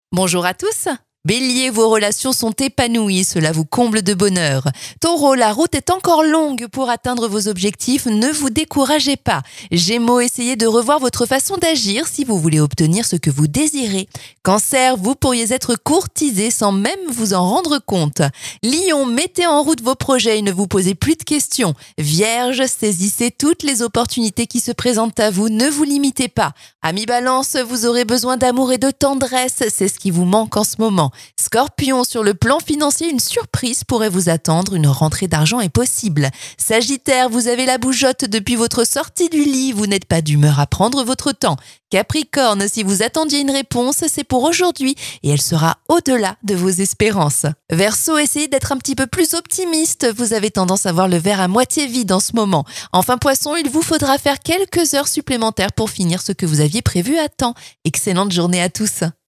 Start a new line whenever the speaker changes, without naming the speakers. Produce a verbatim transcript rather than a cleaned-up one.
Bonjour à tous. Bélier, vos relations sont épanouies, cela vous comble de bonheur. Taureau, la route est encore longue pour atteindre vos objectifs, ne vous découragez pas. Gémeaux, essayez de revoir votre façon d'agir si vous voulez obtenir ce que vous désirez. Cancer, vous pourriez être courtisé sans même vous en rendre compte. Lion, mettez en route vos projets et ne vous posez plus de questions. Vierge, saisissez toutes les opportunités qui se présentent à vous, ne vous limitez pas. Ami Balance, vous aurez besoin d'amour et de tendresse, c'est ce qui vous manque en ce moment. Scorpion, sur le plan financier, une surprise pourrait vous attendre, une rentrée d'argent est possible. Sagittaire, vous avez la bougeotte depuis votre sortie du lit, vous n'êtes pas d'humeur à prendre votre temps. Capricorne, si vous attendiez une réponse, c'est pour aujourd'hui et elle sera au-delà de vos espérances. Verseau, essayez d'être un petit peu plus optimiste, vous avez tendance à voir le verre à moitié vide en ce moment. Enfin Poisson, il vous faudra faire quelques heures supplémentaires pour finir ce que vous aviez prévu à temps. Excellente journée à tous.